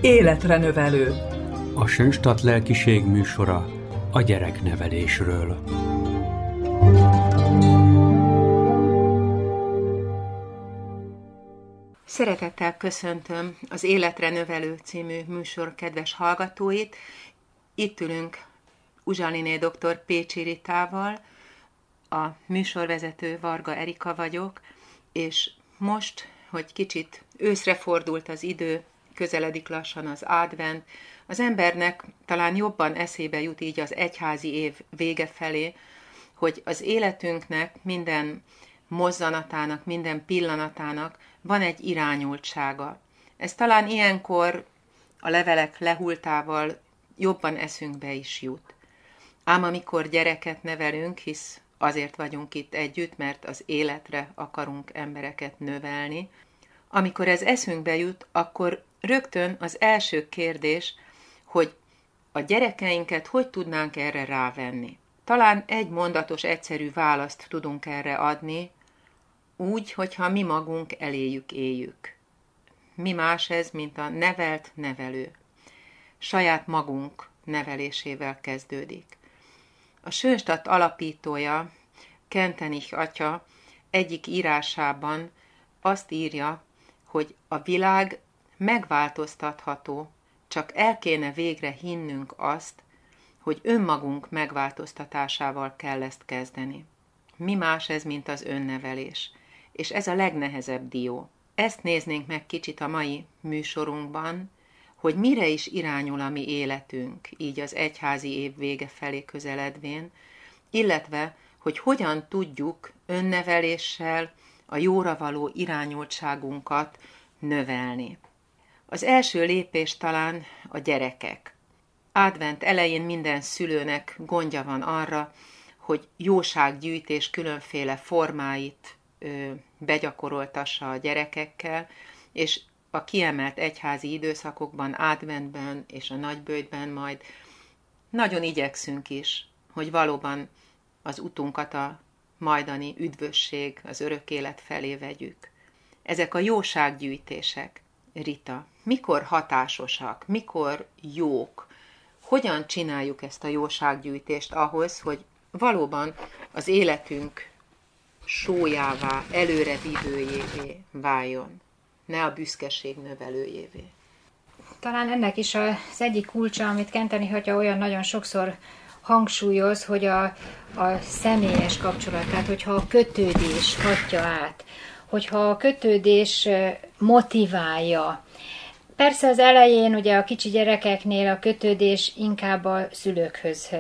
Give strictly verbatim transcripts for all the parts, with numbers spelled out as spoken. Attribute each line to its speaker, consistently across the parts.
Speaker 1: Életre növelő.
Speaker 2: A Sönstadt lelkiség műsora a gyereknevelésről.
Speaker 3: Szeretettel köszöntöm az Életre növelő című műsor kedves hallgatóit. Itt ülünk Uzsaliné dr. Pécsi Ritával, a műsorvezető Varga Erika vagyok, és most, hogy kicsit őszre fordult az idő, közeledik lassan az advent, az embernek talán jobban eszébe jut így az egyházi év vége felé, hogy az életünknek minden mozzanatának, minden pillanatának van egy irányultsága. Ez talán ilyenkor a levelek lehultával jobban eszünkbe is jut. Ám amikor gyereket nevelünk, hisz azért vagyunk itt együtt, mert az életre akarunk embereket növelni, amikor ez eszünkbe jut, akkor rögtön az első kérdés, hogy a gyerekeinket hogy tudnánk erre rávenni. Talán egy mondatos, egyszerű választ tudunk erre adni, úgy, hogyha mi magunk eléjük éljük. Mi más ez, mint a nevelt nevelő. Saját magunk nevelésével kezdődik. A Sönstadt alapítója, Kentenich atya egyik írásában azt írja, hogy a világ megváltoztatható, csak el kéne végre hinnünk azt, hogy önmagunk megváltoztatásával kell ezt kezdeni. Mi más ez, mint az önnevelés? És ez a legnehezebb dió. Ezt néznénk meg kicsit a mai műsorunkban, hogy mire is irányul a mi életünk, így az egyházi év vége felé közeledvén, illetve, hogy hogyan tudjuk önneveléssel a jóra való irányultságunkat növelni. Az első lépés talán a gyerekek. Advent elején minden szülőnek gondja van arra, hogy jósággyűjtés különféle formáit ö, begyakoroltassa a gyerekekkel, és a kiemelt egyházi időszakokban, adventben és a nagyböjtben majd nagyon igyekszünk is, hogy valóban az utunkat a majdani üdvösség, az örök élet felé vegyük. Ezek a jósággyűjtések, Rita, mikor hatásosak, mikor jók, hogyan csináljuk ezt a jósággyűjtést ahhoz, hogy valóban az életünk sólyává, előrevívőjévé váljon, ne a büszkeség növelőjévé.
Speaker 4: Talán ennek is az egyik kulcsa, amit Kentenich atya olyan nagyon sokszor hangsúlyoz, hogy a, a személyes kapcsolat, tehát hogyha a kötődés hatja át, hogyha a kötődés motiválja. Persze az elején ugye a kicsi gyerekeknél a kötődés inkább a szülőkhöz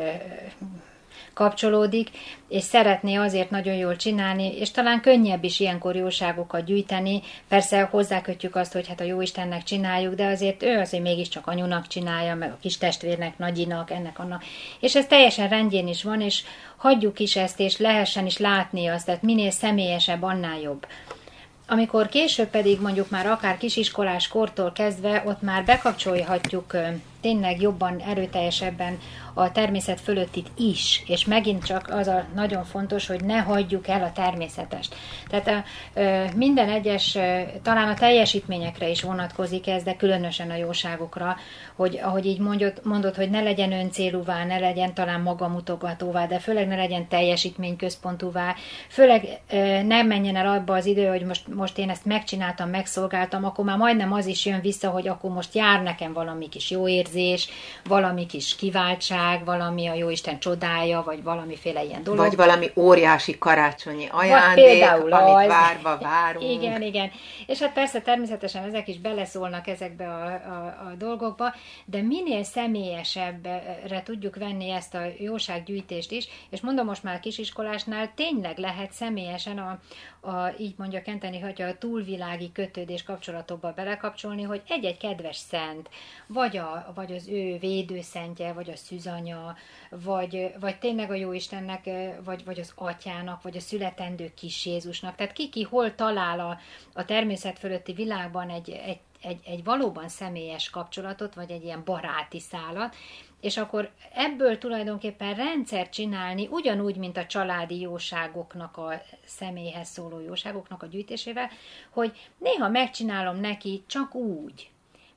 Speaker 4: kapcsolódik, és szeretné azért nagyon jól csinálni, és talán könnyebb is ilyenkor jóságokat gyűjteni. Persze hozzákötjük azt, hogy hát a Jóistennek csináljuk, de azért ő azért mégiscsak anyunak csinálja, meg a kis testvérnek, nagyinak, ennek, annak. És ez teljesen rendjén is van, és hagyjuk is ezt, és lehessen is látni azt, tehát minél személyesebb, annál jobb. Amikor később pedig mondjuk már akár kisiskolás kortól kezdve, ott már bekapcsolhatjuk tényleg jobban, erőteljesebben a természet fölöttit is, és megint csak az a nagyon fontos, hogy ne hagyjuk el a természetest. Tehát a, minden egyes, talán a teljesítményekre is vonatkozik ez, de különösen a jóságokra, hogy ahogy így mondod, mondod, hogy ne legyen öncélúvá, ne legyen talán magamutogatóvá, de főleg ne legyen teljesítményközpontúvá, főleg ne menjen el abba az idő, hogy most, most én ezt megcsináltam, megszolgáltam, akkor már majdnem az is jön vissza, hogy akkor most jár nekem valami kis jó érzés, valami kis kiváltság, valami a Jóisten csodája, vagy valamiféle ilyen dolog.
Speaker 3: Vagy valami óriási karácsonyi ajándék, amit az. várva várunk.
Speaker 4: Igen, igen. És hát persze természetesen ezek is beleszólnak ezekbe a, a, a dolgokba, de minél személyesebbre tudjuk venni ezt a jósággyűjtést is, és mondom most már kisiskolásnál tényleg lehet személyesen a, a így mondja Kentenich atya, a túlvilági kötődés kapcsolatokba belekapcsolni, hogy egy-egy kedves szent, vagy, a, vagy az ő védőszentje, vagy a szűzanya, vagy, vagy tényleg a Jóistennek, vagy, vagy az atyának, vagy a születendő kis Jézusnak. Tehát ki-ki hol talál a, a természet fölötti világban egy, egy, egy, egy valóban személyes kapcsolatot, vagy egy ilyen baráti szálat, és akkor ebből tulajdonképpen rendszert csinálni, ugyanúgy, mint a családi jóságoknak, a személyhez szóló jóságoknak a gyűjtésével, hogy néha megcsinálom neki csak úgy,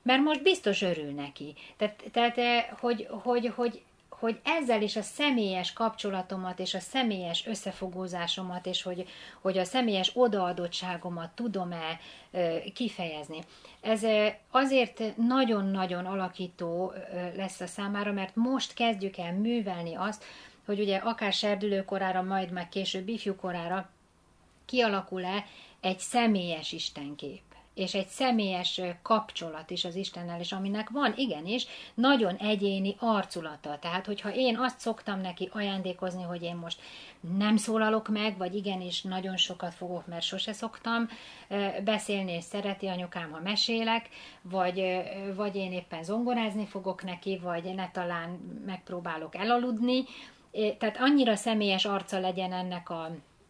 Speaker 4: mert most biztos örül neki. Tehát, tehát hogy, hogy, hogy, hogy ezzel is a személyes kapcsolatomat, és a személyes összefogózásomat, és hogy, hogy a személyes odaadottságomat tudom-e kifejezni. Ez azért nagyon-nagyon alakító lesz a számára, mert most kezdjük el művelni azt, hogy ugye akár serdülőkorára, majd meg később ifjúkorára kialakul-e egy személyes istenkép, és egy személyes kapcsolat is az Istennel, és aminek van igenis nagyon egyéni arculata. Tehát, hogyha én azt szoktam neki ajándékozni, hogy én most nem szólalok meg, vagy igenis nagyon sokat fogok, mert sose szoktam beszélni, és szereti anyukám, ha mesélek, vagy, vagy én éppen zongorázni fogok neki, vagy ne talán megpróbálok elaludni. Tehát annyira személyes arca legyen ennek a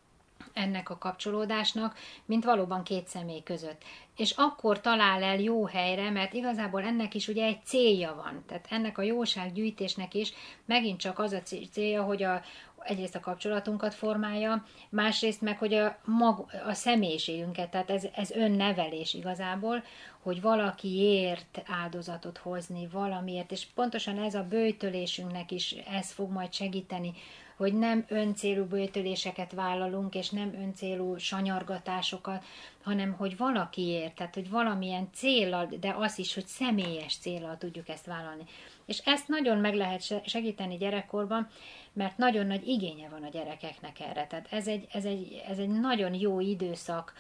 Speaker 4: ennek a kapcsolódásnak, mint valóban két személy között. És akkor talál el jó helyre, mert igazából ennek is ugye egy célja van. Tehát ennek a jósággyűjtésnek is megint csak az a célja, hogy a, egyrészt a kapcsolatunkat formálja, másrészt meg, hogy a, mag, a személyiségünket, tehát ez, ez önnevelés igazából, hogy valakiért áldozatot hozni, valamiért, és pontosan ez a böjtölésünknek is ez fog majd segíteni, hogy nem öncélú böjtöléseket vállalunk, és nem öncélú sanyargatásokat, hanem hogy valakiért, tehát hogy valamilyen céllal, de az is, hogy személyes céllal tudjuk ezt vállalni. És ezt nagyon meg lehet segíteni gyerekkorban, mert nagyon nagy igénye van a gyerekeknek erre. Tehát ez egy, ez egy, ez egy nagyon jó időszak,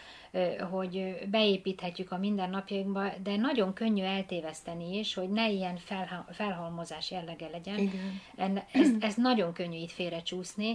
Speaker 4: hogy beépíthetjük a mindennapjainkba, de nagyon könnyű eltéveszteni is, hogy ne ilyen felhalmozás jellege legyen. Igen. Ez, ez nagyon könnyű itt félrecsúszni,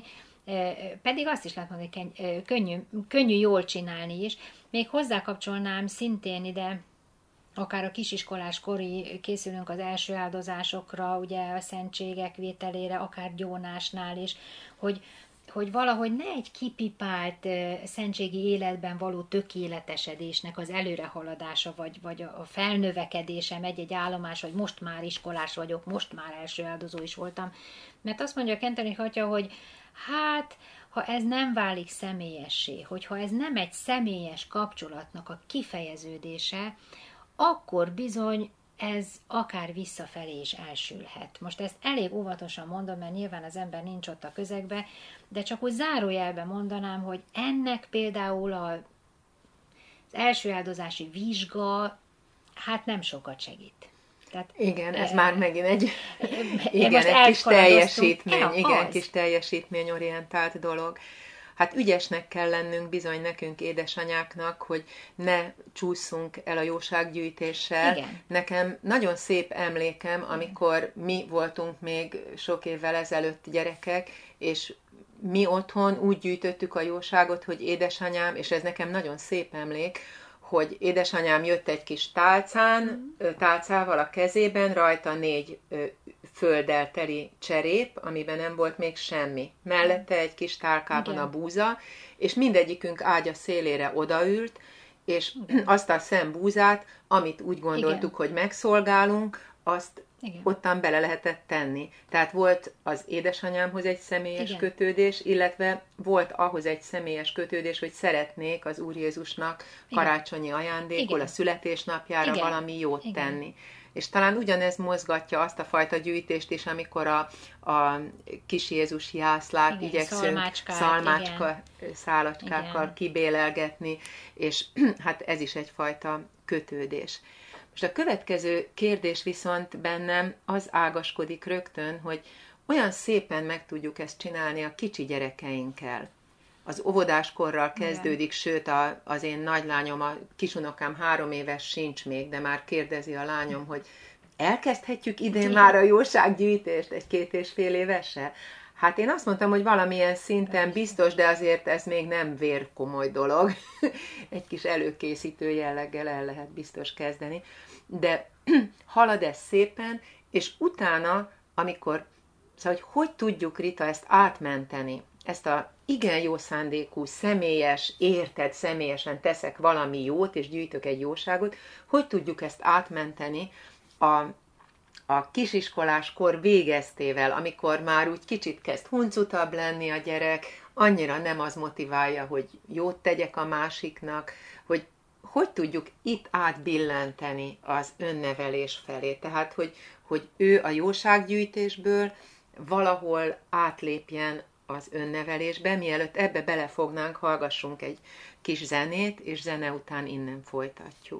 Speaker 4: pedig azt is lehet mondani, hogy könnyű, könnyű jól csinálni is. Még hozzákapcsolnám szintén ide, akár a kisiskolás kori készülünk az első áldozásokra, ugye a szentségek vételére, akár gyónásnál is, hogy, hogy valahogy ne egy kipipált uh, szentségi életben való tökéletesedésnek az előrehaladása, vagy, vagy a felnövekedésem egy-egy állomás, hogy most már iskolás vagyok, most már első áldozó is voltam. Mert azt mondja a Kentenich atya, hogy hát, ha ez nem válik személyessé, hogyha ez nem egy személyes kapcsolatnak a kifejeződése, akkor bizony ez akár visszafelé is elsülhet. Most ezt elég óvatosan mondom, mert nyilván az ember nincs ott a közegbe, de csak úgy zárójelben mondanám, hogy ennek például a, az első áldozási vizsga, hát nem sokat segít. Tehát,
Speaker 3: igen, ez e, már megint egy, igen, egy kis teljesítmény, ja, igen, kis teljesítményorientált dolog. Hát ügyesnek kell lennünk bizony nekünk, édesanyáknak, hogy ne csúszunk el a jósággyűjtéssel. Igen. Nekem nagyon szép emlékem, amikor mi voltunk még sok évvel ezelőtt gyerekek, és mi otthon úgy gyűjtöttük a jóságot, hogy édesanyám, és ez nekem nagyon szép emlék, hogy édesanyám jött egy kis tálcán, tálcával a kezében, rajta négy földdel teli cserép, amiben nem volt még semmi. Mellette egy kis tálkában igen. a búza, és mindegyikünk ágya szélére odaült, és azt a szem búzát, amit úgy gondoltuk, igen. hogy megszolgálunk, azt igen. ottan bele lehetett tenni. Tehát volt az édesanyámhoz egy személyes igen. kötődés, illetve volt ahhoz egy személyes kötődés, hogy szeretnék az Úr Jézusnak karácsonyi ajándékul, igen. a születésnapjára igen. valami jót igen. tenni. És talán ugyanez mozgatja azt a fajta gyűjtést is, amikor a, a kis Jézus jászlát igen, igyekszünk szalmácska szálacskákkal igen. kibélelgetni, és hát ez is egyfajta kötődés. Most a következő kérdés viszont bennem az ágaskodik rögtön, hogy olyan szépen meg tudjuk ezt csinálni a kicsi gyerekeinkkel. Az óvodáskorral kezdődik, igen. sőt a, az én nagylányom, a kisunokám három éves sincs még, de már kérdezi a lányom, hogy elkezdhetjük idén már a jósággyűjtést egy két és fél évessel? Hát én azt mondtam, hogy valamilyen szinten biztos, de azért ez még nem vérkomoly dolog. Egy kis előkészítő jelleggel el lehet biztos kezdeni. De halad ez szépen, és utána, amikor, szóval, hogy hogy tudjuk, Rita, ezt átmenteni, ezt a igen jó szándékú, személyes, érted, személyesen teszek valami jót, és gyűjtök egy jóságot, hogy tudjuk ezt átmenteni a a kisiskolás kor végeztével, amikor már úgy kicsit kezd huncutabb lenni a gyerek, annyira nem az motiválja, hogy jót tegyek a másiknak, hogy hogy tudjuk itt átbillenteni az önnevelés felé? Tehát, hogy, hogy ő a jósággyűjtésből valahol átlépjen az önnevelésbe, mielőtt ebbe belefognánk, hallgassunk egy kis zenét, és zene után innen folytatjuk.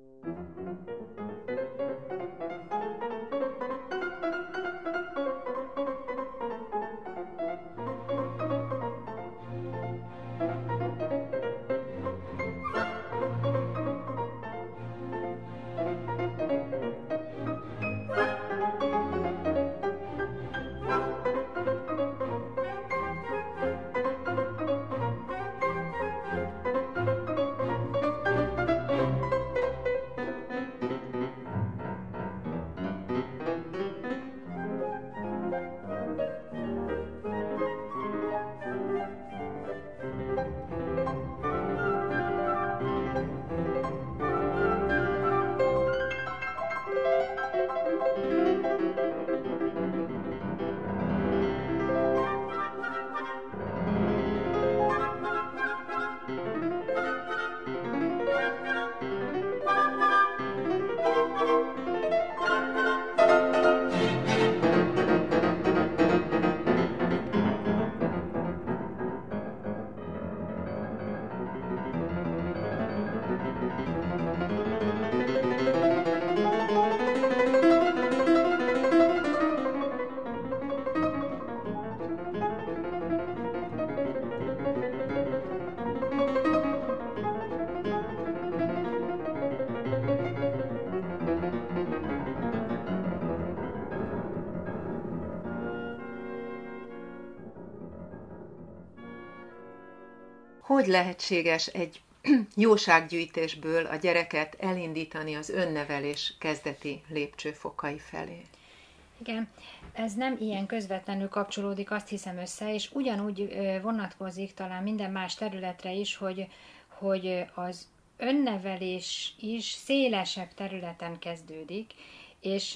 Speaker 3: Hogy lehetséges egy jósággyűjtésből a gyereket elindítani az önnevelés kezdeti lépcsőfokai felé?
Speaker 4: Igen, ez nem ilyen közvetlenül kapcsolódik, azt hiszem össze, és ugyanúgy vonatkozik talán minden más területre is, hogy, hogy az önnevelés is szélesebb területen kezdődik, és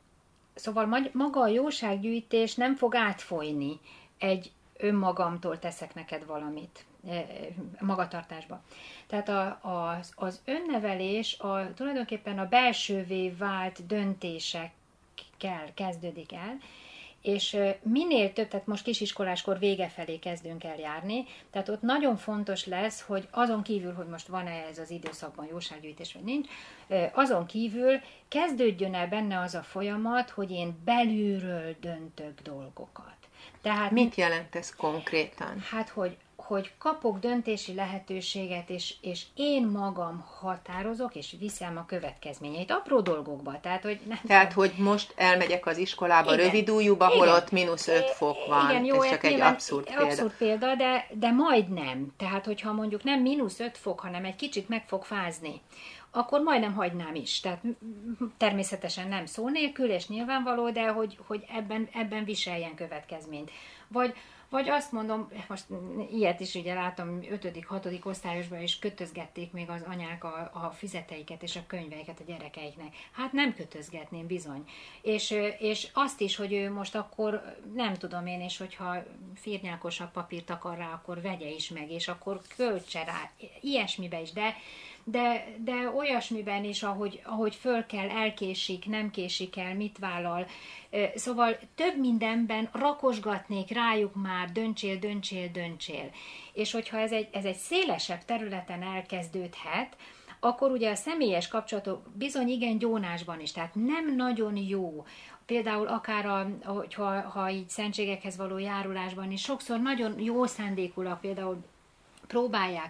Speaker 4: szóval maga a jósággyűjtés nem fog átfolyni egy önmagamtól teszek neked valamit magatartásba. Tehát a, az, az önnevelés a, tulajdonképpen a belsővé vált döntésekkel kezdődik el, és minél több, tehát most kisiskoláskor vége felé kezdünk el járni, tehát ott nagyon fontos lesz, hogy azon kívül, hogy most van-e ez az időszakban jósággyűjtés, vagy nincs, azon kívül kezdődjön el benne az a folyamat, hogy én belülről döntök dolgokat. Tehát,
Speaker 3: mit jelent ez konkrétan?
Speaker 4: Hát, hogy hogy kapok döntési lehetőséget, és, és én magam határozok, és viszem a következményeit apró dolgokba. Tehát, hogy, nem
Speaker 3: Tehát, hogy most elmegyek az iskolába igen, rövidújúba, hol ott mínusz öt fok van.
Speaker 4: Igen, jó,
Speaker 3: ez csak egy abszurd példa.
Speaker 4: Abszurd példa, de, de majdnem. Tehát, hogyha mondjuk nem mínusz öt fok, hanem egy kicsit meg fog fázni, akkor majdnem hagynám is. Tehát természetesen nem szó nélkül, és nyilvánvaló, de hogy, hogy ebben, ebben viseljen következményt. Vagy Vagy azt mondom, most ilyet is ugye látom, ötödik, hatodik osztályosban is kötözgették még az anyák a, a füzeteiket és a könyveiket a gyerekeiknek. Hát nem kötözgetném bizony. És, és azt is, hogy ő most akkor, nem tudom én, és hogyha firnyákosabb papírt akar rá, akkor vegye is meg, és akkor költse rá, ilyesmibe is, de De, de olyasmiben is, ahogy, ahogy föl kell, elkésik, nem késik el, mit vállal. Szóval több mindenben rakosgatnék rájuk már, döntsél, döntsél, döntsél. És hogyha ez egy, ez egy szélesebb területen elkezdődhet, akkor ugye a személyes kapcsolatok bizony igen gyónásban is, tehát nem nagyon jó. Például akár, a, hogyha, ha így szentségekhez való járulásban is sokszor nagyon jó szándékulak, például próbálják,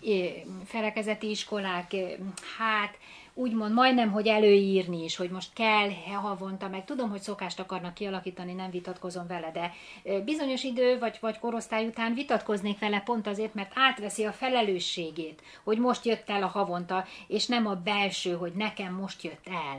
Speaker 4: felekezeti iskolák, hát úgymond majdnem, hogy előírni is, hogy most kell havonta, meg tudom, hogy szokást akarnak kialakítani, nem vitatkozom vele, de bizonyos idő vagy, vagy korosztály után vitatkoznék vele pont azért, mert átveszi a felelősségét, hogy most jött el a havonta, és nem a belső, hogy nekem most jött el.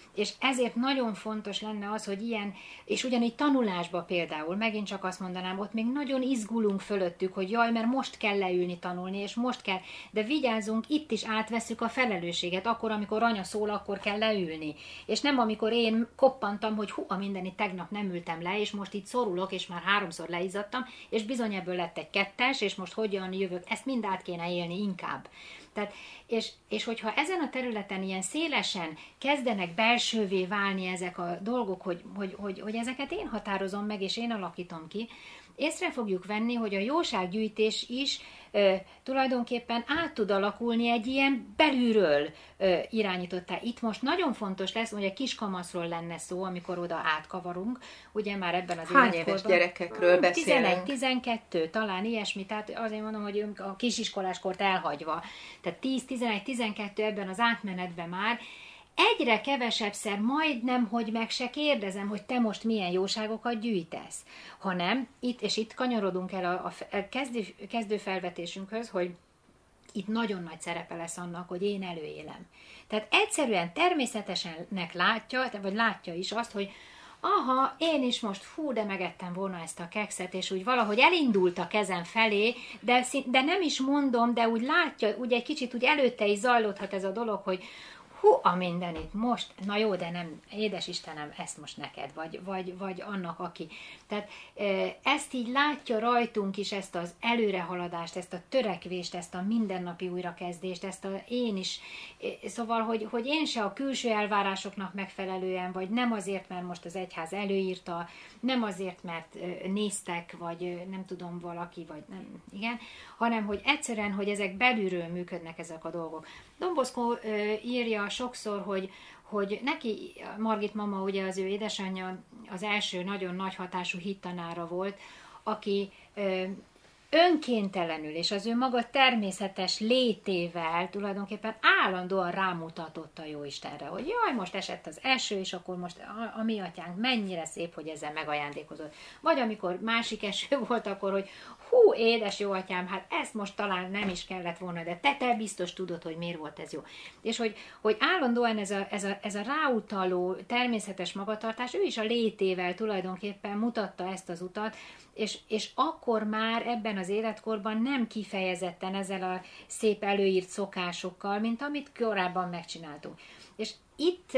Speaker 4: És ezért nagyon fontos lenne az, hogy ilyen, és ugyanígy tanulásba például, megint csak azt mondanám, ott még nagyon izgulunk fölöttük, hogy jaj, mert most kell leülni tanulni, és most kell, de vigyázzunk, itt is átveszük a felelősséget, akkor, amikor anya szól, akkor kell leülni. És nem amikor én koppantam, hogy hú, a mindenit tegnap nem ültem le, és most itt szorulok, és már háromszor leizzadtam, és bizony ebből lett egy kettes, és most hogyan jövök, ezt mind át kéne élni inkább. Tehát, és, és hogyha ezen a területen ilyen szélesen kezdenek belsővé válni ezek a dolgok, hogy, hogy, hogy, hogy ezeket én határozom meg, és én alakítom ki, észre fogjuk venni, hogy a jósággyűjtés is ö, tulajdonképpen át tud alakulni egy ilyen belülről ö, irányítottá. Itt most nagyon fontos lesz, hogy a kiskamaszról lenne szó, amikor oda átkavarunk, ugye már ebben az
Speaker 3: Hány éves gyerekekről beszélünk?
Speaker 4: tizenegy tizenkettő, talán ilyesmi, tehát azért mondom, hogy a kisiskoláskort elhagyva. Tehát tíz tizenegy tizenkettő ebben az átmenetben már, egyre kevesebbszer majdnem, hogy meg se kérdezem, hogy te most milyen jóságokat gyűjtesz, hanem itt, és itt kanyarodunk el a, a kezdő, kezdő felvetésünkhöz, hogy itt nagyon nagy szerepe lesz annak, hogy én előélem. Tehát egyszerűen természetesennek látja, vagy látja is azt, hogy aha, én is most fú, de megettem volna ezt a kekszet, és úgy valahogy elindult a kezem felé, de, de nem is mondom, de úgy látja, úgy egy kicsit úgy előtte is zajlódhat ez a dolog, hogy hú, a mindenit most, na jó, de nem, édes Istenem, ezt most neked, vagy, vagy, vagy annak, aki. Tehát ezt így látja rajtunk is, ezt az előrehaladást, ezt a törekvést, ezt a mindennapi újrakezdést, ezt a én is, szóval, hogy, hogy én se a külső elvárásoknak megfelelően, vagy nem azért, mert most az egyház előírta, nem azért, mert néztek, vagy nem tudom, valaki, vagy nem, igen, hanem, hogy egyszerűen, hogy ezek belülről működnek ezek a dolgok. Don Bosco írja sokszor, hogy, hogy neki, Margit mama, ugye az ő édesanyja az első nagyon nagy hatású hittanára volt, aki ö, önkéntelenül és az ő maga természetes létével tulajdonképpen állandóan rámutatott a Jóistenre, hogy jaj, most esett az eső, és akkor most a, a mi atyánk mennyire szép, hogy ezzel megajándékozott. Vagy amikor másik eső volt, akkor, hogy hú, édes jó atyám, hát ezt most talán nem is kellett volna, de te, te biztos tudod, hogy miért volt ez jó. És hogy, hogy állandóan ez a, ez, a, ez a ráutaló természetes magatartás, ő is a létével tulajdonképpen mutatta ezt az utat, és, és akkor már ebben az életkorban nem kifejezetten ezzel a szép előírt szokásokkal, mint amit korábban megcsináltunk. És itt...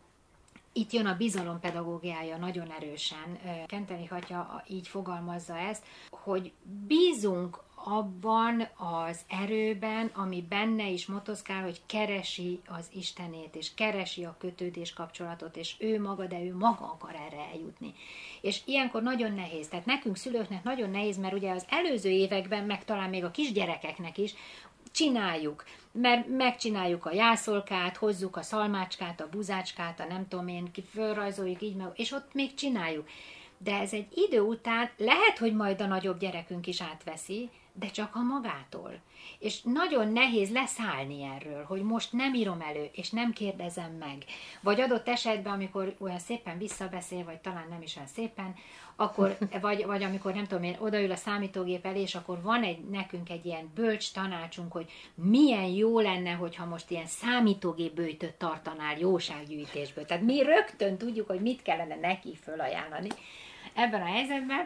Speaker 4: Itt jön a bizalom pedagógiája nagyon erősen. Kentenich atya így fogalmazza ezt, hogy bízunk abban az erőben, ami benne is motoszkál, hogy keresi az Istenét, és keresi a kötődés kapcsolatot, és ő maga, de ő maga akar erre eljutni. És ilyenkor nagyon nehéz. Tehát nekünk szülőknek nagyon nehéz, mert ugye az előző években, meg talán még a kisgyerekeknek is, csináljuk, mert megcsináljuk a jászolkát, hozzuk a szalmácskát, a buzácskát, a nem tudom én, fölrajzoljuk így, és ott még csináljuk. De ez egy idő után lehet, hogy majd a nagyobb gyerekünk is átveszi, de csak a magától. És nagyon nehéz leszállni erről, hogy most nem írom elő, és nem kérdezem meg. Vagy adott esetben, amikor olyan szépen visszabeszél, vagy talán nem is olyan szépen, akkor, vagy, vagy amikor nem tudom én, odaül a számítógép elé, és akkor van egy, nekünk egy ilyen bölcs tanácsunk, hogy milyen jó lenne, hogyha most ilyen számítógépböjtöt tartanál jósággyűjtésből. Tehát mi rögtön tudjuk, hogy mit kellene neki fölajánlani ebben a helyzetben,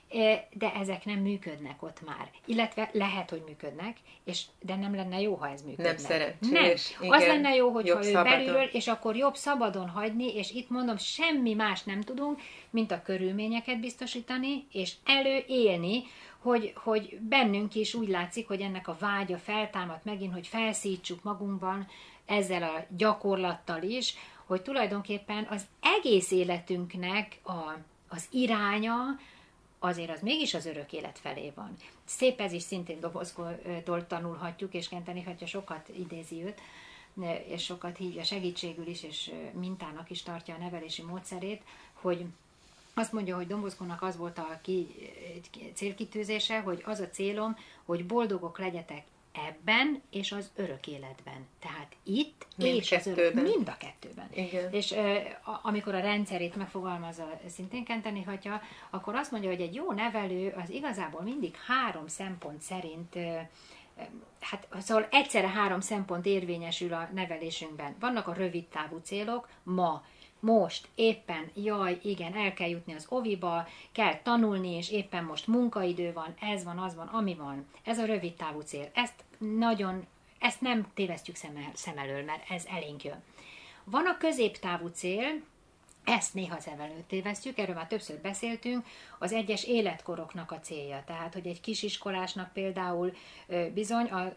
Speaker 4: de ezek nem működnek ott már. Illetve lehet, hogy működnek, és, de nem lenne jó, ha ez működne.
Speaker 3: Nem szerencsés.
Speaker 4: Nem. Igen, az lenne jó, hogyha ő belülről, és akkor jobb szabadon hagyni, és itt mondom, semmi más nem tudunk, mint a körülményeket biztosítani, és előélni, hogy, hogy bennünk is úgy látszik, hogy ennek a vágya feltámad megint, hogy felszítsuk magunkban ezzel a gyakorlattal is, hogy tulajdonképpen az egész életünknek a, az iránya, azért az mégis az örök élet felé van. Szép ez is szintén Don Boscótól tanulhatjuk, és Kentenich atya sokat idézi őt, és sokat hívja segítségül is, és mintának is tartja a nevelési módszerét, hogy azt mondja, hogy Don Boscónak az volt a ki, célkitűzése, hogy az a célom, hogy boldogok legyetek ebben és az örök életben. Tehát itt mind és az örök, mind a kettőben. Igen. És uh, amikor a rendszerét megfogalmazza szintén Kentenich atya, akkor azt mondja, hogy egy jó nevelő az igazából mindig három szempont szerint uh, hát szóval egyszerre három szempont érvényesül a nevelésünkben. Vannak a rövid távú célok, ma, most, éppen, jaj, igen, el kell jutni az oviba, kell tanulni, és éppen most munkaidő van, ez van, az van, ami van. Ez a rövid távú cél. Ezt nagyon, ezt nem tévesztjük szem, el, szem elől, mert ez elénk jön. Van a középtávú cél, ezt néha szem előtt tévesztjük, erről már többször beszéltünk, az egyes életkoroknak a célja. Tehát, hogy egy kisiskolásnak például bizony a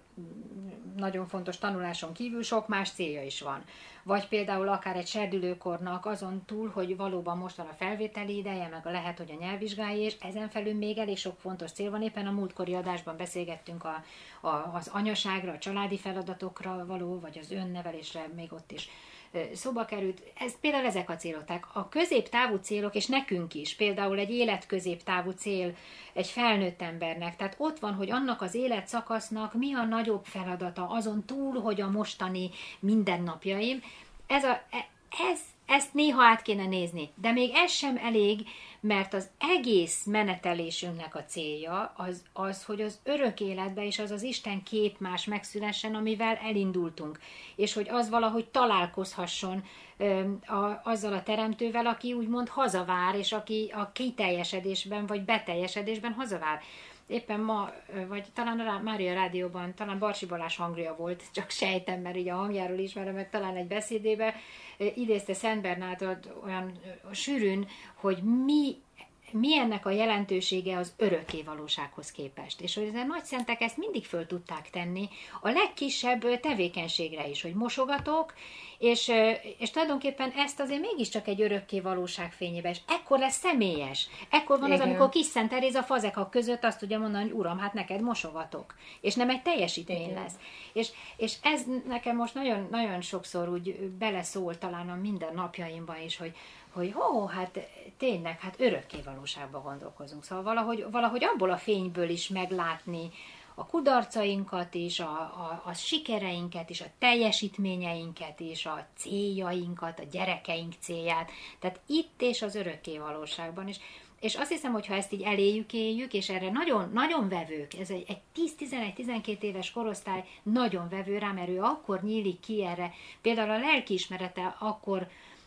Speaker 4: nagyon fontos tanuláson kívül sok más célja is van. Vagy például akár egy serdülőkornak azon túl, hogy valóban most van a felvételi ideje, meg lehet, hogy a nyelvvizsgája, és ezen felül még elég sok fontos cél van. Éppen a múltkori adásban beszélgettünk a, a, az anyaságra, a családi feladatokra való, vagy az önnevelésre még ott is szóba került. Ez, például ezek a célok. Tehát a középtávú célok, és nekünk is, például egy életközéptávú cél egy felnőtt embernek. Tehát ott van, hogy annak az életszakasznak mi a nagyobb feladata, azon túl, hogy a mostani mindennapjaim. Ez a, ez, ezt néha át kéne nézni. De még ez sem elég, mert az egész menetelésünknek a célja az, az, hogy az örök életbe és az az Isten képmás megszülessen, amivel elindultunk. És hogy az valahogy találkozhasson ö, a, azzal a teremtővel, aki úgymond hazavár, és aki a kiteljesedésben vagy beteljesedésben hazavár. Éppen ma, vagy talán a Mária Rádióban, talán Barsi Balázs hangja volt, csak sejtem, mert így a hangjáról ismerem, meg talán egy beszédébe idézte Szent Bernádot olyan sűrűn, hogy mi, mi ennek a jelentősége az örökké valósághoz képest. És hogy a nagy szentek ezt mindig föl tudták tenni a legkisebb tevékenységre is, hogy mosogatok, és, és tulajdonképpen ezt azért mégiscsak egy örökké valóság fényében, és ekkor lesz személyes. Ekkor van az, igen, amikor kis Szent Teréza fazekak között azt tudja mondani, hogy uram, hát neked mosogatok. És nem egy teljesítmény, igen, lesz. És, és ez nekem most nagyon, nagyon sokszor úgy beleszól talán a minden napjaimban is, hogy hogy ó, hát tényleg, hát örökké valóságban gondolkozunk. Szóval valahogy, valahogy abból a fényből is meglátni a kudarcainkat is, a, a, a sikereinket is, a teljesítményeinket is, a céljainkat, a gyerekeink célját. Tehát itt és az örökké valóságban is. És azt hiszem, hogy ha ezt így eléjük, éljük, és erre nagyon, nagyon vevők, ez egy, egy tíz-tizenegy-tizenkét éves korosztály nagyon vevő rá, mert ő akkor nyílik ki erre. Például a lelkiismerete akkor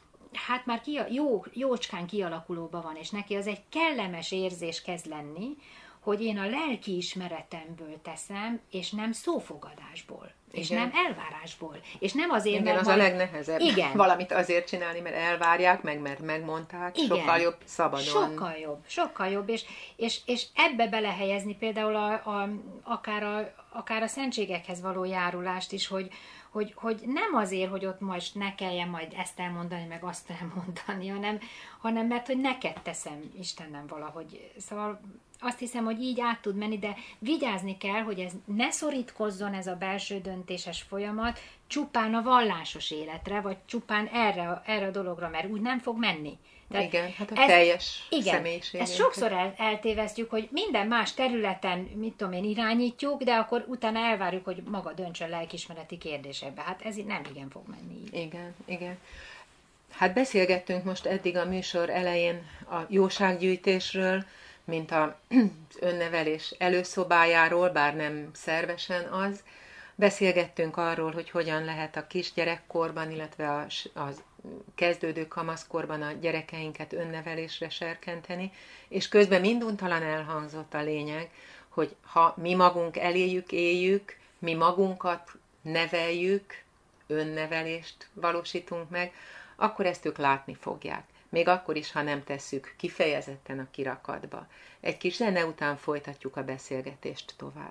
Speaker 4: hát már ki, jó, jócskán kialakulóban van, és neki az egy kellemes érzés kezd lenni, hogy én a lelki ismeretemből teszem, és nem szófogadásból, igen, és nem elvárásból, és nem azért,
Speaker 3: igen,
Speaker 4: mert
Speaker 3: az
Speaker 4: majd...
Speaker 3: a legnehezebb, igen, valamit azért csinálni, mert elvárják, meg, mert megmondták, igen, sokkal jobb szabadon.
Speaker 4: Sokkal jobb, sokkal jobb, és, és, és ebbe belehelyezni például a, a, akár, a, akár a szentségekhez való járulást is, hogy, hogy, hogy nem azért, hogy ott most ne kelljen majd ezt elmondani, meg azt elmondani, hanem, hanem mert, hogy neked teszem, Istenem, valahogy. Szóval azt hiszem, hogy így át tud menni, de vigyázni kell, hogy ez ne szorítkozzon, ez a belső döntéses folyamat csupán a vallásos életre, vagy csupán erre, erre a dologra, mert úgy nem fog menni.
Speaker 3: Tehát igen, hát a ez, teljes személyiség.
Speaker 4: Ezt sokszor el, eltévesztjük, hogy minden más területen, mit tudom én, irányítjuk, de akkor utána elvárjuk, hogy maga döntsön lelkiismereti kérdésekbe. Hát ez nem igen fog menni így.
Speaker 3: Igen, igen. Hát beszélgettünk most eddig a műsor elején a jósággyűjtésről, mint az önnevelés előszobájáról, bár nem szervesen az. Beszélgettünk arról, hogy hogyan lehet a kisgyerekkorban, illetve a, a kezdődő kamaszkorban a gyerekeinket önnevelésre serkenteni, és közben minduntalan elhangzott a lényeg, hogy ha mi magunk eléjük, éljük, mi magunkat neveljük, önnevelést valósítunk meg, akkor ezt ők látni fogják. Még akkor is, ha nem tesszük kifejezetten a kirakatba. Egy kis zene után folytatjuk a beszélgetést tovább.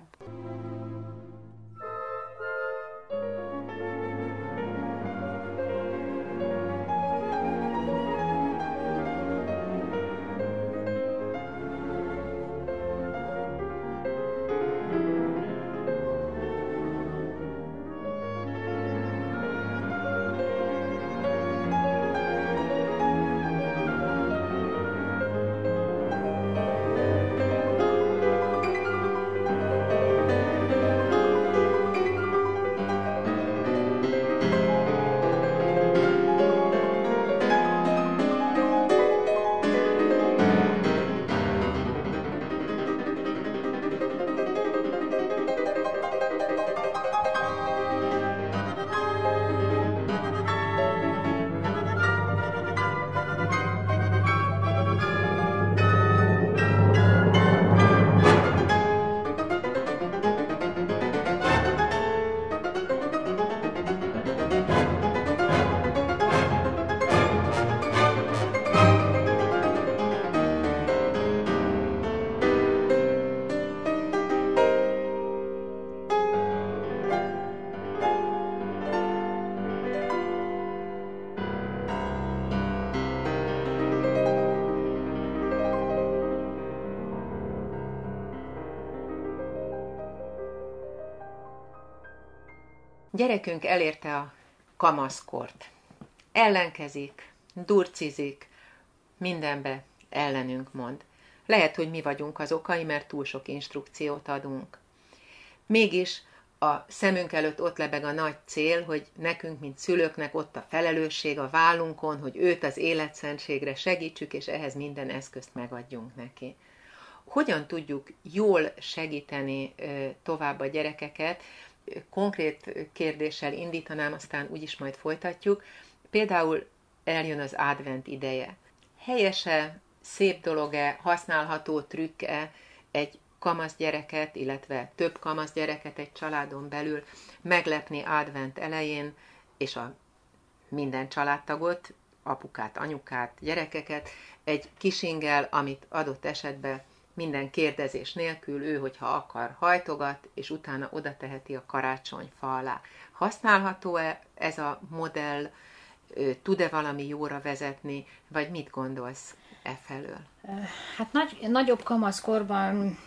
Speaker 3: Gyerekünk elérte a kamaszkort. Ellenkezik, durcizik, mindenbe ellenünk mond. Lehet, hogy mi vagyunk az okai, mert túl sok instrukciót adunk. Mégis a szemünk előtt ott lebeg a nagy cél, hogy nekünk, mint szülőknek ott a felelősség a vállunkon, hogy őt az életszentségre segítsük, és ehhez minden eszközt megadjunk neki. Hogyan tudjuk jól segíteni tovább a gyerekeket? Konkrét kérdéssel indítanám, aztán úgyis majd folytatjuk. Például eljön az advent ideje. Helyese, szép dolog-e, használható trükk-e egy kamaszgyereket, illetve több kamaszgyereket egy családon belül meglepni advent elején, és a minden családtagot, apukát, anyukát, gyerekeket egy kisingel, amit adott esetben minden kérdezés nélkül ő, hogyha akar, hajtogat, és utána oda teheti a karácsonyfa alá. Használható-e ez a modell, tud-e valami jóra vezetni, vagy mit gondolsz e felől?
Speaker 4: Hát nagy, nagyobb kamaszkorban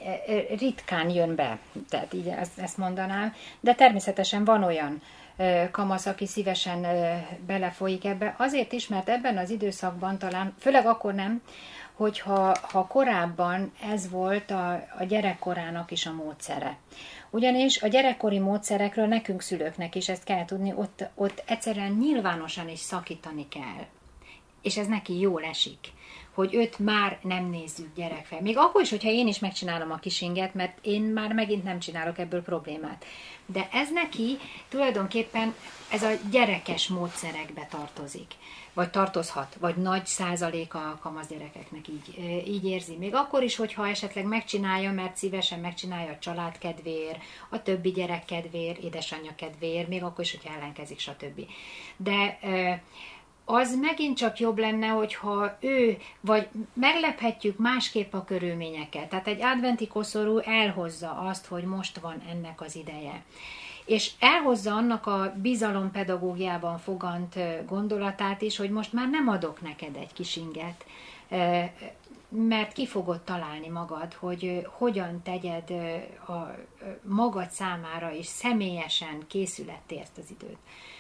Speaker 4: ritkán jön be, tehát így ezt, ezt mondanám, de természetesen van olyan kamasz, aki szívesen belefolyik ebbe. Azért is, mert ebben az időszakban talán, főleg akkor nem, hogyha ha korábban ez volt a, a gyerekkorának is a módszere. Ugyanis a gyerekkori módszerekről nekünk szülőknek is ezt kell tudni, ott, ott egyszerűen nyilvánosan is szakítani kell. És ez neki jól esik, hogy őt már nem nézzük gyerekfel. Még akkor is, hogyha én is megcsinálom a kisinget, mert én már megint nem csinálok ebből problémát. De ez neki tulajdonképpen ez a gyerekes módszerekbe tartozik. Vagy tartozhat, vagy nagy százaléka a kamasz gyerekeknek így, így érzi. Még akkor is, hogyha esetleg megcsinálja, mert szívesen megcsinálja a család kedvéért, a többi gyerek kedvéért, édesanyja kedvéért, még akkor is, hogyha ellenkezik, stb. De az megint csak jobb lenne, hogyha ő, vagy meglephetjük másképp a körülményeket. Tehát egy adventi koszorú elhozza azt, hogy most van ennek az ideje. És elhozza annak a bizalompedagógiában fogant gondolatát is, hogy most már nem adok neked egy kisinget, mert ki fogod találni magad, hogy hogyan tegyed a magad számára, és személyesen készületté ezt az időt.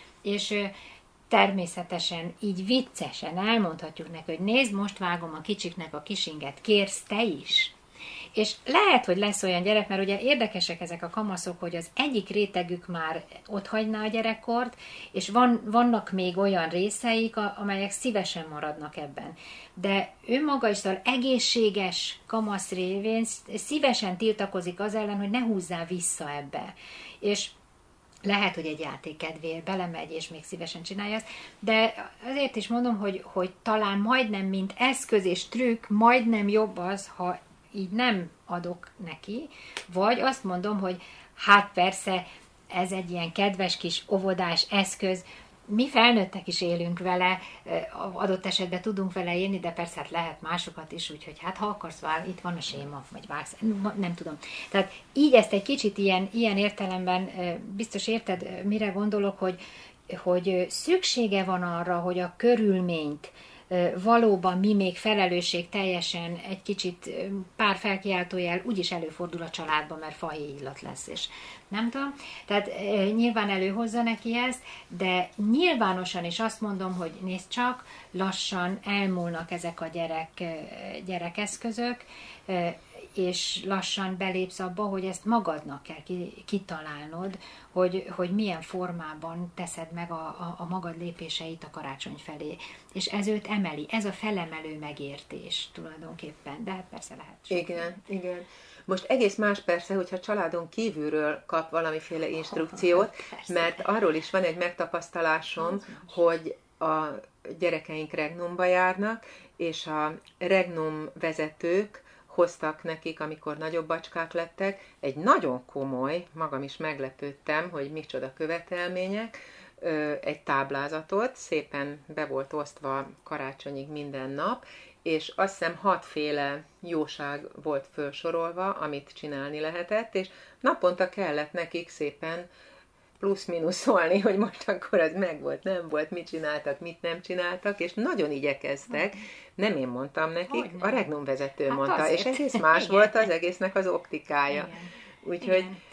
Speaker 4: És természetesen így viccesen elmondhatjuk neki, hogy nézd, most vágom a kicsiknek a kisinget, kérsz te is? És lehet, hogy lesz olyan gyerek, mert ugye érdekesek ezek a kamaszok, hogy az egyik rétegük már otthagyná a gyerekkort, és van, vannak még olyan részeik, amelyek szívesen maradnak ebben. De ő maga is az egészséges kamasz révén szívesen tiltakozik az ellen, hogy ne húzzál vissza ebbe. És lehet, hogy egy játék kedvéért belemegy, és még szívesen csinálja ezt, de azért is mondom, hogy, hogy talán majdnem, mint eszköz és trükk, majdnem jobb az, ha így nem adok neki, vagy azt mondom, hogy hát persze, ez egy ilyen kedves kis óvodás eszköz, mi felnőttek is élünk vele, adott esetben tudunk vele élni, de persze hát lehet másokat is, úgyhogy hát ha akarsz vár, itt van a séma, vagy vágsz, nem tudom. Tehát így ezt egy kicsit ilyen, ilyen értelemben, biztos érted, mire gondolok, hogy, hogy szüksége van arra, hogy a körülményt valóban mi még felelősség teljesen egy kicsit pár felkiáltójel úgyis előfordul a családban, mert fahéj illat lesz, és nem tudom. Tehát e, nyilván előhozza neki ezt, de nyilvánosan is azt mondom, hogy nézd csak, lassan elmúlnak ezek a gyerek, gyerekeszközök, e, és lassan belépsz abba, hogy ezt magadnak kell kitalálnod, hogy, hogy milyen formában teszed meg a, a, a magad lépéseit a karácsony felé. És ez őt emeli, ez a felemelő megértés tulajdonképpen, de hát persze lehet.
Speaker 3: Igen, igen. Most egész más persze, hogyha családon kívülről kap valamiféle instrukciót, persze. Mert arról is van egy megtapasztalásom, hogy a gyerekeink regnumba járnak, és a regnum vezetők hoztak nekik, amikor nagyobb bacskák lettek, egy nagyon komoly, magam is meglepődtem, hogy micsoda követelmények, egy táblázatot, szépen be volt osztva karácsonyig minden nap, és azt hiszem hatféle jóság volt felsorolva, amit csinálni lehetett, és naponta kellett nekik szépen plusz-minuszolni, hogy most akkor az meg volt, nem volt, mit csináltak, mit nem csináltak, és nagyon igyekeztek. Nem én mondtam nekik, a regnum vezető hát mondta, azért. És egész más igen. volt az egésznek az optikája. Igen. Úgyhogy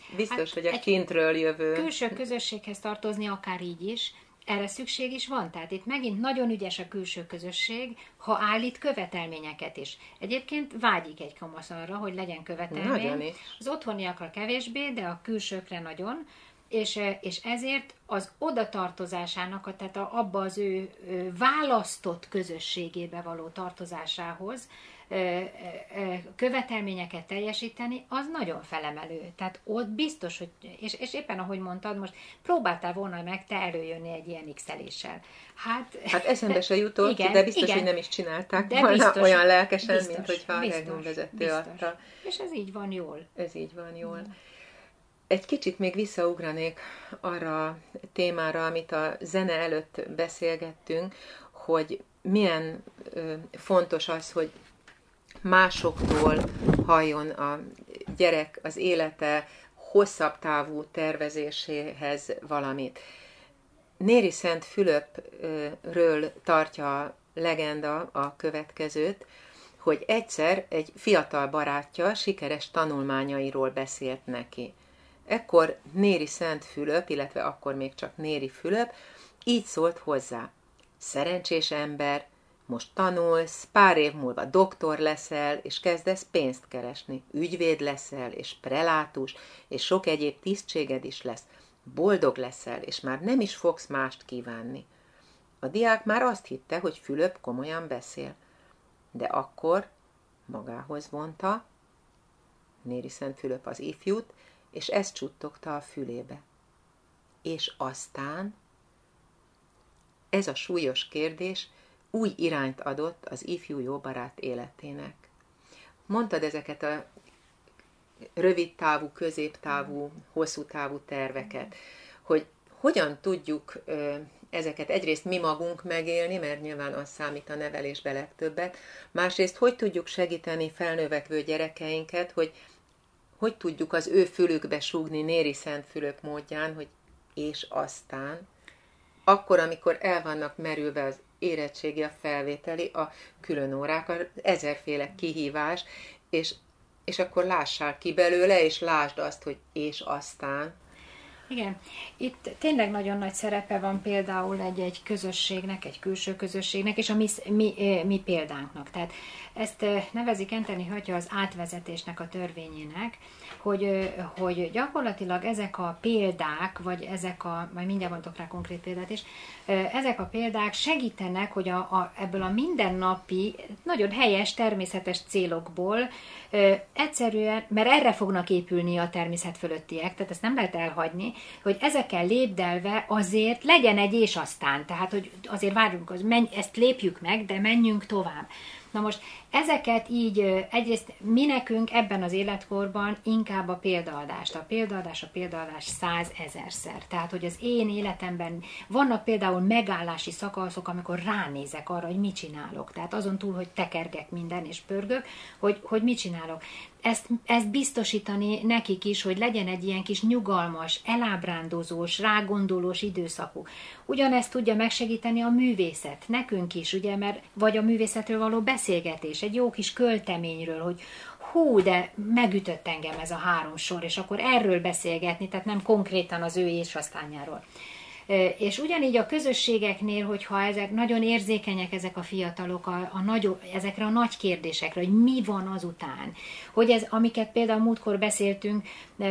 Speaker 3: biztos, hát hogy a
Speaker 4: egy
Speaker 3: kintről jövő...
Speaker 4: külső közösséghez tartozni akár így is, erre szükség is van. Tehát itt megint nagyon ügyes a külső közösség, ha állít követelményeket is. Egyébként vágyik egy kamasz arra, hogy legyen követelmény. Az otthoniakra kevésbé, de a külsőkre nagyon. És, és ezért az odatartozásának, tehát a, abba az ő választott közösségébe való tartozásához követelményeket teljesíteni, az nagyon felemelő. Tehát ott biztos, hogy, és, és éppen ahogy mondtad, most próbáltál volna meg te előjönni egy ilyen x-eléssel. Hát,
Speaker 3: hát eszembe se jutott, igen, de biztos, igen, hogy nem is csinálták
Speaker 4: de
Speaker 3: volna
Speaker 4: biztos,
Speaker 3: olyan lelkesen,
Speaker 4: biztos,
Speaker 3: mint hogyha a regionvezető adta.
Speaker 4: És ez így van jól.
Speaker 3: Ez így van jól. Mm. Egy kicsit még visszaugranék arra a témára, amit a zene előtt beszélgettünk, hogy milyen ö, fontos az, hogy másoktól halljon a gyerek az élete hosszabb távú tervezéséhez valamit. Néri Szent Fülöpről tartja a legenda a következőt, hogy egyszer egy fiatal barátja sikeres tanulmányairól beszélt neki. Ekkor Néri Szent Fülöp, illetve akkor még csak Néri Fülöp, így szólt hozzá. Szerencsés ember, most tanulsz, pár év múlva doktor leszel, és kezdesz pénzt keresni. Ügyvéd leszel, és prelátus, és sok egyéb tisztséged is lesz. Boldog leszel, és már nem is fogsz mást kívánni. A diák már azt hitte, hogy Fülöp komolyan beszél. De akkor magához vonta Néri Szent Fülöp az ifjút, és ezt csuttogta a fülébe. És aztán ez a súlyos kérdés új irányt adott az ifjú jóbarát életének. Mondtad ezeket a rövidtávú, középtávú, hosszú távú terveket, hogy hogyan tudjuk ezeket egyrészt mi magunk megélni, mert nyilván az számít a nevelésbe legtöbbet, másrészt hogy tudjuk segíteni felnövekvő gyerekeinket, hogy hogy tudjuk az ő fülükbe súgni Néri Szent Fülöp módján, hogy és aztán, akkor, amikor el vannak merülve az érettségi, a felvételi, a különórák, a ezerféle kihívás, és, és akkor lássál ki belőle, és lásd azt, hogy és aztán.
Speaker 4: Igen, itt tényleg nagyon nagy szerepe van például egy-egy közösségnek, egy külső közösségnek, és a mi, mi, mi példánknak. Tehát ezt nevezik Anthony Hatya az átvezetésnek a törvényének, hogy, hogy gyakorlatilag ezek a példák, vagy ezek a, majd mindjárt mondok rá konkrét példát is, ezek a példák segítenek, hogy a, a, ebből a mindennapi, nagyon helyes, természetes célokból egyszerűen, mert erre fognak épülni a természet fölöttiek, tehát ezt nem lehet elhagyni, hogy ezekkel lépdelve azért legyen egy és aztán, tehát hogy azért várjunk, az menj, ezt lépjük meg, de menjünk tovább. Na most ezeket így egyrészt mi nekünk ebben az életkorban inkább a példaadást. A példaadás, a példaadás százezerszer. Tehát, hogy az én életemben vannak például megállási szakaszok, amikor ránézek arra, hogy mit csinálok. Tehát azon túl, hogy tekergek minden és pörgök, hogy, hogy mit csinálok. Ezt, ezt biztosítani nekik is, hogy legyen egy ilyen kis nyugalmas, elábrándozós, rágondolós időszakuk. Ugyanezt tudja megsegíteni a művészet, nekünk is, ugye, mert vagy a művészetről való beszélgetés, egy jó kis költeményről, hogy hú, de megütött engem ez a három sor, és akkor erről beszélgetni, tehát nem konkrétan az ő és aztánjáról. És ugyanígy a közösségeknél, hogyha ezek nagyon érzékenyek ezek a fiatalok a, a nagyobb, ezekre a nagy kérdésekre, hogy mi van azután, hogy ez, amiket például múltkor beszéltünk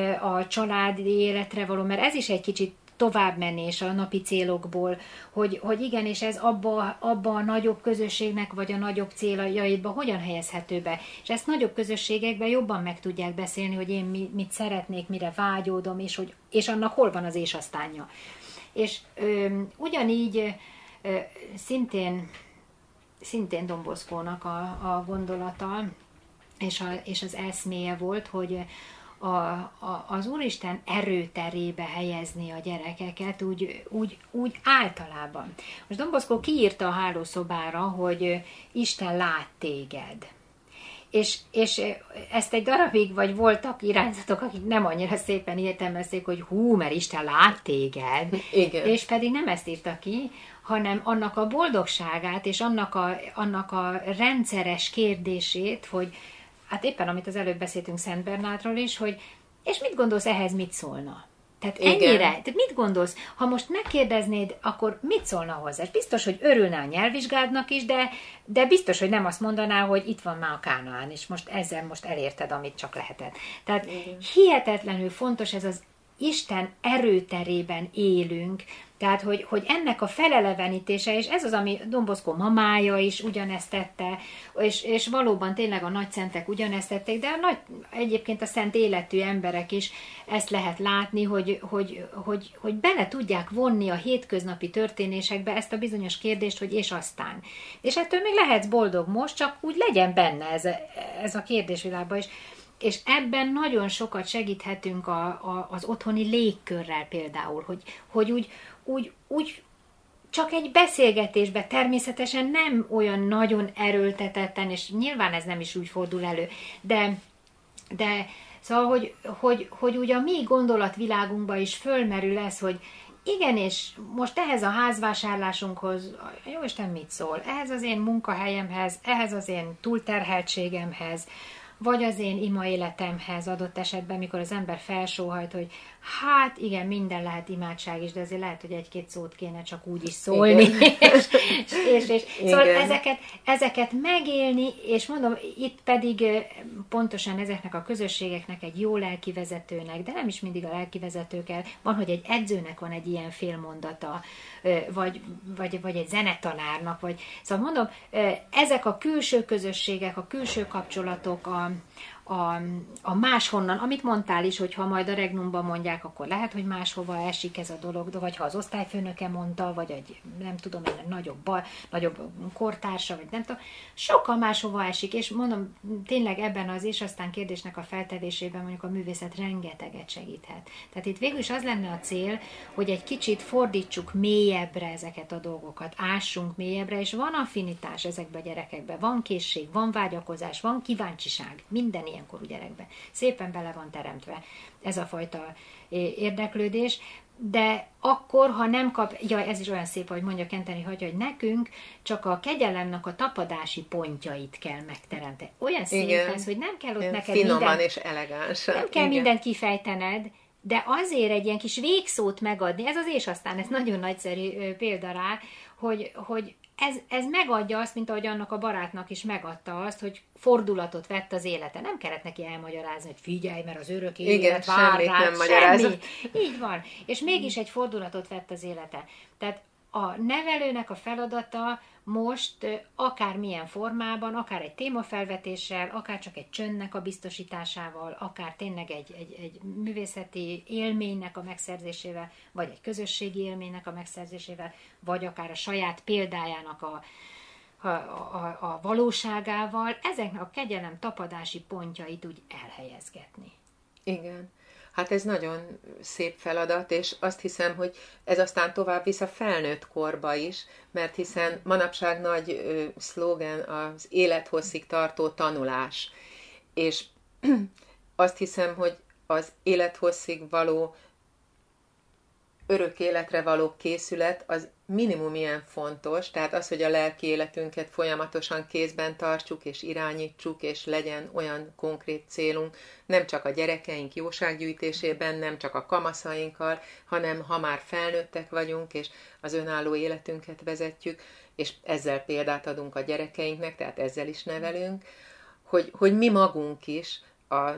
Speaker 4: a családi életre való, mert ez is egy kicsit továbbmenés a napi célokból, hogy, hogy igen, és ez abba, abba a nagyobb közösségnek, vagy a nagyobb céljaidba hogyan helyezhető be. És ezt nagyobb közösségekben jobban meg tudják beszélni, hogy én mit szeretnék, mire vágyódom, és, hogy, és annak hol van az és aztánja. És ö, ugyanígy ö, szintén, szintén Domboszkónak a, a gondolata, és, a, és az eszméje volt, hogy a, a, az Úristen erőterébe helyezni a gyerekeket úgy, úgy, úgy általában. Most Domboszkó kiírta a hálószobára, hogy Isten lát téged. És, és ezt egy darabig, vagy voltak irányzatok, akik nem annyira szépen értelmezték, hogy hú, mert Isten lát téged.
Speaker 3: Igen.
Speaker 4: És pedig nem ezt írta ki, hanem annak a boldogságát, és annak a, annak a rendszeres kérdését, hogy hát éppen amit az előbb beszéltünk Szent Bernátról is, hogy és mit gondolsz, ehhez mit szólna? Tehát ennyire, tehát mit gondolsz, ha most megkérdeznéd, akkor mit szólna hozzá? Biztos, hogy örülne a nyelvvizsgádnak is, de, de biztos, hogy nem azt mondaná, hogy itt van már a Kánaán, és most ezzel most elérted, amit csak lehetett. Tehát igen. Hihetetlenül fontos ez az Isten erőterében élünk, tehát, hogy, hogy ennek a felelevenítése, és ez az, ami Don Bosco mamája is ugyanezt tette, és, és valóban tényleg a nagyszentek ugyanezt tették, de a nagy, egyébként a szent életű emberek is ezt lehet látni, hogy, hogy, hogy, hogy bele tudják vonni a hétköznapi történésekbe ezt a bizonyos kérdést, hogy és aztán. És ettől még lehetsz boldog most, csak úgy legyen benne ez a, ez a kérdésvilágban is. És ebben nagyon sokat segíthetünk a, a, az otthoni légkörrel például, hogy, hogy úgy, úgy, úgy csak egy beszélgetésben természetesen nem olyan nagyon erőltetetten, és nyilván ez nem is úgy fordul elő, de, de szóval, hogy, hogy, hogy úgy a mi gondolatvilágunkban is fölmerül ez, hogy igen, és most ehhez a házvásárlásunkhoz, jóisten mit szól, ehhez az én munkahelyemhez, ehhez az én túlterheltségemhez, vagy az én ima életemhez adott esetben, mikor az ember felsóhajt, hogy hát igen, minden lehet imádság is, de azért lehet, hogy egy-két szót kéne csak úgy is szólni. és, és, és, szóval ezeket, ezeket megélni, és mondom, itt pedig pontosan ezeknek a közösségeknek egy jó lelkivezetőnek, de nem is mindig a lelkivezetőkkel, van, hogy egy edzőnek van egy ilyen félmondata, vagy, vagy, vagy egy zenetanárnak, vagy szóval mondom, ezek a külső közösségek, a külső kapcsolatok, a, a, a máshonnan, amit mondtál is, hogy ha majd a Regnumban mondják, akkor lehet, hogy máshova esik ez a dolog, vagy ha az osztályfőnöke mondta, vagy egy, nem tudom, egy nagyobb, nagyobb kortársa, vagy nem tudom, sokkal máshova esik, és mondom, tényleg ebben az és aztán kérdésnek a feltevésében mondjuk a művészet rengeteget segíthet. Tehát itt végül is az lenne a cél, hogy egy kicsit fordítsuk mélyebbre ezeket a dolgokat, ássunk mélyebbre, és van affinitás ezekben a gyerekekben, van készség, van vágyakozás, van kíváncsiság, minden ilyenkorú gyerekben. Szépen bele van teremtve ez a fajta érdeklődés, de akkor, ha nem kap, ja, ez is olyan szép, hogy mondja Kenteni Hatya, hogy nekünk csak a kegyelemnek a tapadási pontjait kell megteremteni. Olyan szép ez, hogy nem kell ott
Speaker 3: ilyen
Speaker 4: neked
Speaker 3: finoman
Speaker 4: minden,
Speaker 3: és elegánsan.
Speaker 4: nem kell
Speaker 3: igen.
Speaker 4: mindent kifejtened, de azért egy ilyen kis végszót megadni, ez az és aztán, ez nagyon nagyszerű példa rá, hogy, hogy ez, ez megadja azt, mint ahogy annak a barátnak is megadta azt, hogy fordulatot vett az élete. Nem kellett neki elmagyarázni, hogy figyelj, mert az örök élet vár rád,
Speaker 3: nem magyarázott.
Speaker 4: Így van. És mégis egy fordulatot vett az élete. Tehát a nevelőnek a feladata most akármilyen formában, akár egy témafelvetéssel, akár csak egy csöndnek a biztosításával, akár tényleg egy, egy, egy művészeti élménynek a megszerzésével, vagy egy közösségi élménynek a megszerzésével, vagy akár a saját példájának a, a, a, a valóságával, ezeknek a kegyelem tapadási pontjait úgy elhelyezgetni.
Speaker 3: Igen. Hát ez nagyon szép feladat, és azt hiszem, hogy ez aztán tovább visz a felnőtt korba is, mert hiszen manapság nagy ö, szlógen az élethosszig tartó tanulás. És azt hiszem, hogy az élethosszig való, örök életre való készület az minimum ilyen fontos, tehát az, hogy a lelki életünket folyamatosan kézben tartsuk, és irányítsuk, és legyen olyan konkrét célunk, nem csak a gyerekeink jósággyűjtésében, nem csak a kamaszainkkal, hanem ha már felnőttek vagyunk, és az önálló életünket vezetjük, és ezzel példát adunk a gyerekeinknek, tehát ezzel is nevelünk, hogy, hogy mi magunk is a, a,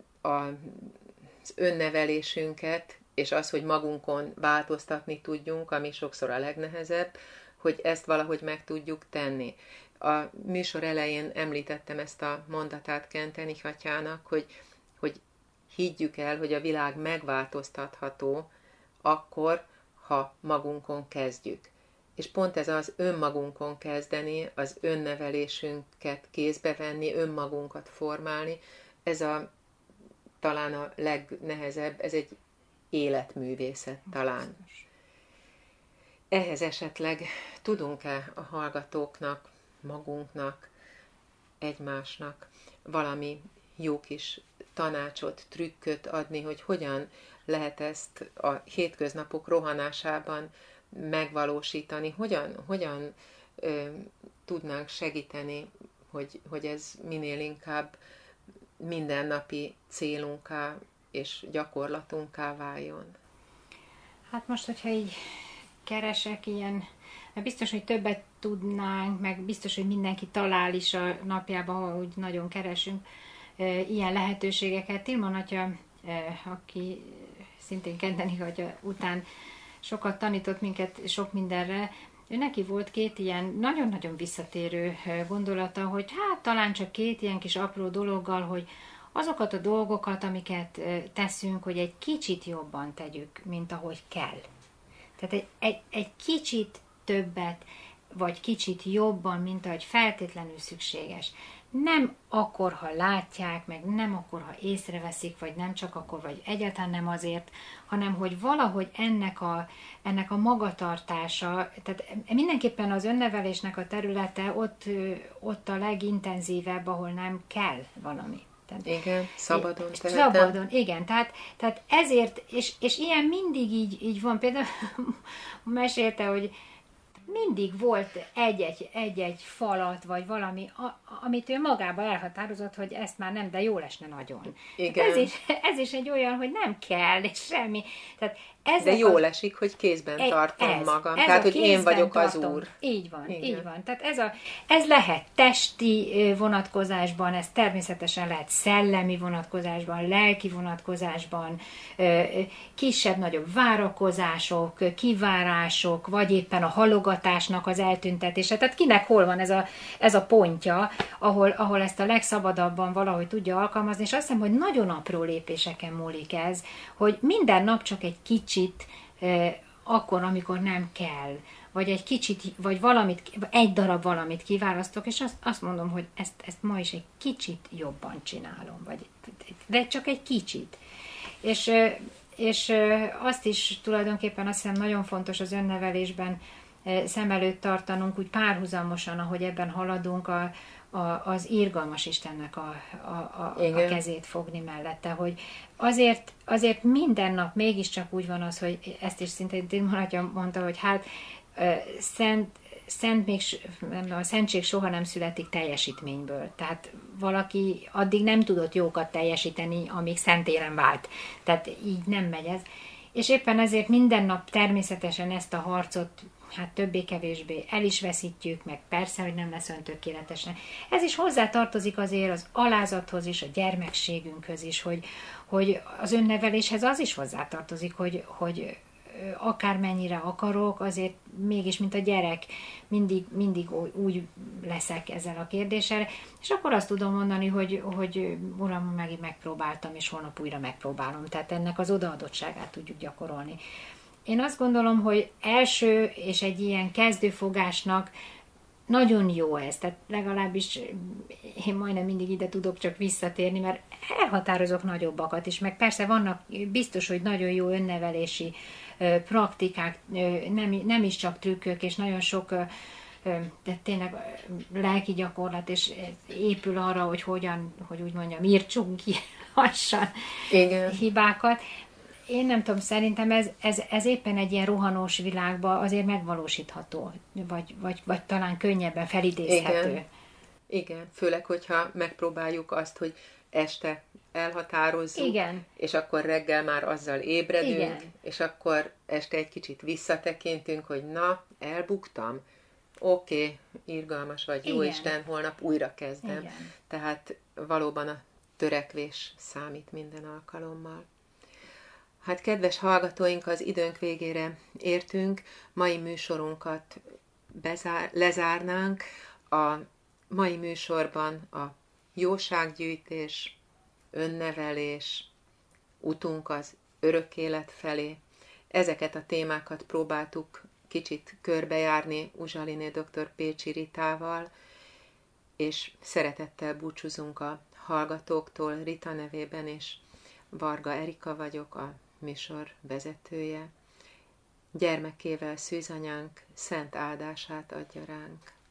Speaker 3: az önnevelésünket, és az, hogy magunkon változtatni tudjunk, ami sokszor a legnehezebb, hogy ezt valahogy meg tudjuk tenni. A műsor elején említettem ezt a mondatát Kenteni Hatyának, hogy, hogy higgyük el, hogy a világ megváltoztatható akkor, ha magunkon kezdjük. És pont ez az önmagunkon kezdeni, az önnevelésünket kézbe venni, önmagunkat formálni, ez a talán a legnehezebb, ez egy életművészet talán. Ehhez esetleg tudunk-e a hallgatóknak, magunknak, egymásnak valami jó kis tanácsot, trükköt adni, hogy hogyan lehet ezt a hétköznapok rohanásában megvalósítani, hogyan, hogyan ö, tudnánk segíteni, hogy, hogy ez minél inkább mindennapi célunká és gyakorlatunká váljon?
Speaker 4: Hát most, hogyha így keresek ilyen, mert biztos, hogy többet tudnánk, meg biztos, hogy mindenki talál is a napjában, hogy nagyon keresünk ilyen lehetőségeket. Tilman atya, aki szintén Kendeni atya után sokat tanított minket sok mindenre, ő neki volt két ilyen nagyon-nagyon visszatérő gondolata, hogy hát talán csak két ilyen kis apró dologgal, hogy azokat a dolgokat, amiket teszünk, hogy egy kicsit jobban tegyük, mint ahogy kell. Tehát egy, egy, egy kicsit többet, vagy kicsit jobban, mint ahogy feltétlenül szükséges. Nem akkor, ha látják, meg nem akkor, ha észreveszik, vagy nem csak akkor, vagy egyáltalán nem azért, hanem hogy valahogy ennek a, ennek a magatartása, tehát mindenképpen az önnevelésnek a területe ott, ott a legintenzívebb, ahol nem kell valami. Tehát,
Speaker 3: igen, szabadon tehetem.
Speaker 4: Szabadon, igen. Tehát, tehát ezért, és, és ilyen mindig így, így van. Például mesélte, hogy mindig volt egy-egy, egy-egy falat, vagy valami, a, amit ő magába elhatározott, hogy ezt már nem, de jól esne nagyon.
Speaker 3: Igen.
Speaker 4: Ez is, ez is egy olyan, hogy nem kell, és semmi. Tehát
Speaker 3: de jól esik, hogy kézben
Speaker 4: e,
Speaker 3: tartom
Speaker 4: ez,
Speaker 3: magam.
Speaker 4: Ez
Speaker 3: Tehát, hogy én vagyok
Speaker 4: tartom.
Speaker 3: az úr.
Speaker 4: Így van,
Speaker 3: igen.
Speaker 4: így van. Tehát ez, a, ez lehet testi vonatkozásban, ez természetesen lehet szellemi vonatkozásban, lelki vonatkozásban, kisebb-nagyobb várakozások, kivárások, vagy éppen a halogatásnak az eltüntetése. Tehát kinek hol van ez a, ez a pontja, ahol, ahol ezt a legszabadabban valahogy tudja alkalmazni, és azt hiszem, hogy nagyon apró lépéseken múlik ez, hogy minden nap csak egy kicsit, eh, akkor, amikor nem kell, vagy egy kicsit, vagy valamit, egy darab valamit kiválasztok, és azt, azt mondom, hogy ezt, ezt ma is egy kicsit jobban csinálom, vagy, de csak egy kicsit. És, és azt is tulajdonképpen azt hiszem nagyon fontos az önnevelésben szem előtt tartanunk, úgy párhuzamosan, ahogy ebben haladunk, a, a, az irgalmas Istennek a, a, a, a kezét fogni mellette, hogy azért, azért minden nap mégiscsak úgy van az, hogy ezt is szintén Tilman atya mondta, hogy hát szent, szent még, a szentség soha nem születik teljesítményből. Tehát valaki addig nem tudott jókat teljesíteni, amíg szentéren vált. Tehát így nem megy ez. És éppen ezért minden nap természetesen ezt a harcot hát többé-kevésbé el is veszítjük, meg persze, hogy nem lesz olyan tökéletesen. Ez is hozzá tartozik azért az alázathoz is, a gyermekségünkhöz is, hogy, hogy az önneveléshez az is hozzá tartozik, hogy, hogy akármennyire akarok, azért mégis, mint a gyerek, mindig, mindig úgy leszek ezzel a kérdéssel, és akkor azt tudom mondani, hogy, hogy uram, megint megpróbáltam, és holnap újra megpróbálom. Tehát ennek az odaadottságát tudjuk gyakorolni. Én azt gondolom, hogy első és egy ilyen kezdőfogásnak nagyon jó ez, tehát legalábbis én majdnem mindig ide tudok csak visszatérni, mert elhatározok nagyobbakat is, meg persze vannak biztos, hogy nagyon jó önnevelési praktikák, nem, nem is csak trükkök, és nagyon sok de tényleg lelki gyakorlat, és épül arra, hogy hogyan, hogy úgy mondjam, írtsunk ki lassan igen. hibákat. Én nem tudom, szerintem ez, ez, ez éppen egy ilyen rohanós világban azért megvalósítható, vagy, vagy, vagy talán könnyebben felidézhető.
Speaker 3: Igen. Igen, főleg, hogyha megpróbáljuk azt, hogy este elhatározzuk, igen. és akkor reggel már azzal ébredünk, igen. és akkor este egy kicsit visszatekintünk, hogy na, elbuktam, oké, okay, irgalmas vagy, jó igen. Isten, holnap újra kezdem. Igen. Tehát valóban a törekvés számít minden alkalommal. Hát kedves hallgatóink, az időnk végére értünk, mai műsorunkat bezár, lezárnánk. A mai műsorban a jósággyűjtés, önnevelés, utunk az örök élet felé. Ezeket a témákat próbáltuk kicsit körbejárni Uzsaliné dr. Pécsi Ritával, és szeretettel búcsúzunk a hallgatóktól Rita nevében, és Varga Erika vagyok, a műsor vezetője. Gyermekével szűzanyánk szent áldását adja ránk.